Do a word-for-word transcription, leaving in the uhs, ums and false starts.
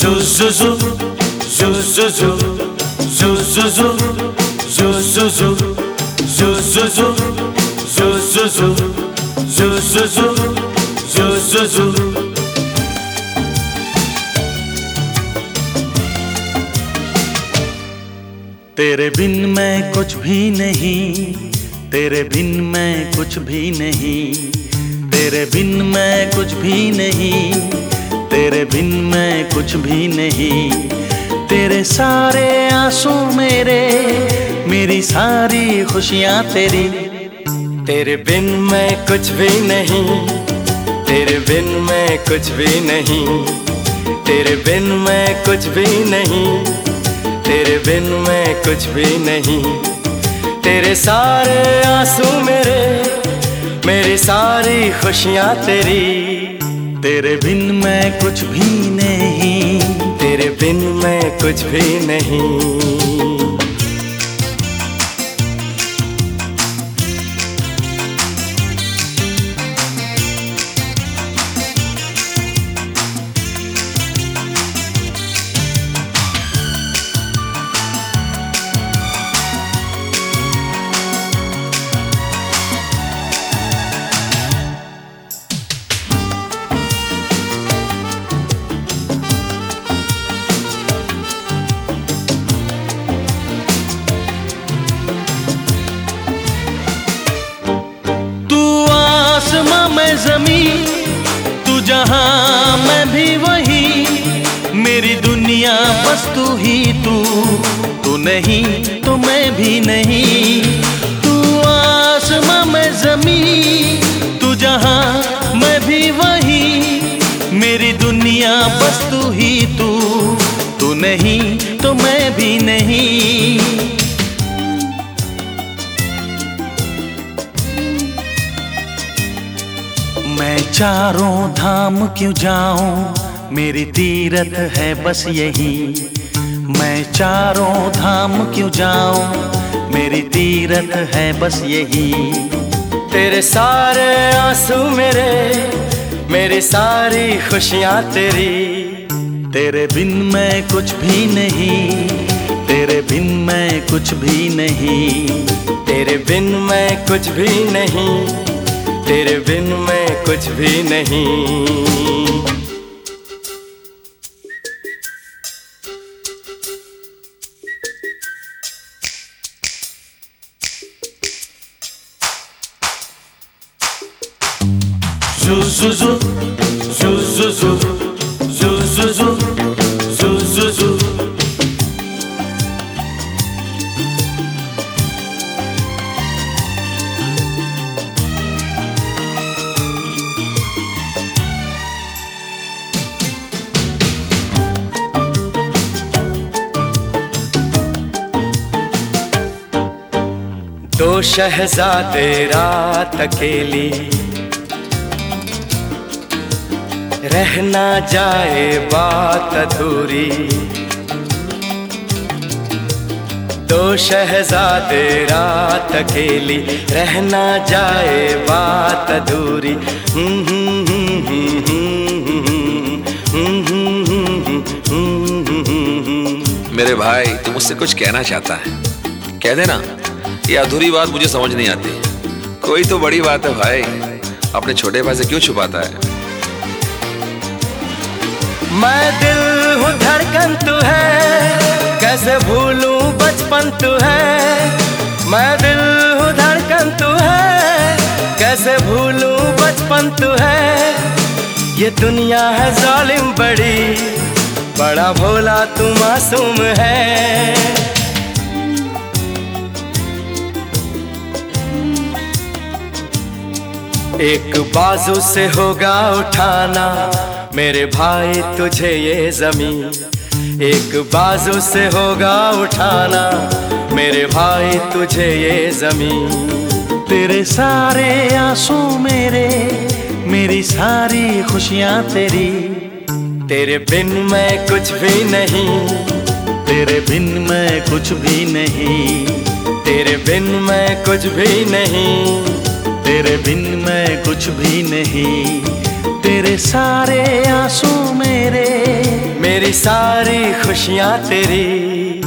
Zuzuzu, zuzuzu, zuzuzu, zuzuzu, zuzuzu, zuzuzu, zuzuzu, zuzuzu. तेरे बिन मैं कुछ भी नहीं, तेरे बिन मैं कुछ भी नहीं, तेरे बिन मैं कुछ भी नहीं, तेरे बिन मैं कुछ भी नहीं। तेरे सारे आंसू मेरे, मेरी सारी खुशियाँ तेरी। तेरे बिन मैं कुछ भी नहीं, तेरे बिन मैं कुछ भी नहीं, तेरे बिन मैं कुछ भी नहीं, तेरे बिन मैं कुछ भी नहीं। तेरे सारे आंसू मेरे, मेरी सारी खुशियाँ तेरी। तेरे बिन मैं कुछ भी नहीं, तेरे बिन मैं कुछ भी नहीं। ज़मीं तू जहां मैं भी वही, मेरी दुनिया बस तू ही तू, तू नहीं तो मैं भी नहीं। तू आसमां मैं ज़मीं, तू जहां मैं भी वही, मेरी दुनिया बस तू ही तू, तू नहीं तो मैं भी नहीं। मैं चारों धाम क्यों जाऊं, मेरी तीरथ है बस यही। मैं चारों धाम क्यों जाऊं, मेरी तीरथ है बस यही। तेरे सारे आंसू मेरे, मेरी सारी खुशियाँ तेरी। तेरे बिन मैं कुछ भी नहीं, तेरे बिन मैं कुछ भी नहीं, तेरे बिन मैं कुछ भी नहीं, तेरे बिन मैं कुछ भी नहीं। Zuzuzu, zuzuzu, zuzuzu, zuzuzu. दो शहजादे रात अकेली, रह ना जाए बात अधूरी। दो शहजादे रात अकेली, रह ना जाए बात अधूरी। मेरे भाई तू मुझसे कुछ कहना चाहता है, कह देना। ये अधूरी बात मुझे समझ नहीं आती। कोई तो बड़ी बात है भाई, अपने छोटे भाई से क्यों छुपाता है? मैं दिल हूँ धड़कन तू है, कैसे भूलूं बचपन तू है। मैं दिल हूँ धड़कन तू है, कैसे भूलूं बचपन तू है। ये दुनिया है जालिम बड़ी, बड़ा भोला तू मासूम है। एक बाजू से होगा उठाना मेरे भाई तुझे ये जमीन। एक बाजू से होगा उठाना मेरे भाई तुझे ये जमीन। तेरे सारे आंसू मेरे, मेरी सारी खुशियाँ तेरी। तेरे बिन मैं कुछ भी नहीं, तेरे बिन मैं कुछ भी नहीं, तेरे बिन मैं कुछ भी नहीं, तेरे बिन मैं कुछ भी नहीं। तेरे सारे आंसू मेरे, मेरी मेरी सारी खुशियां तेरी।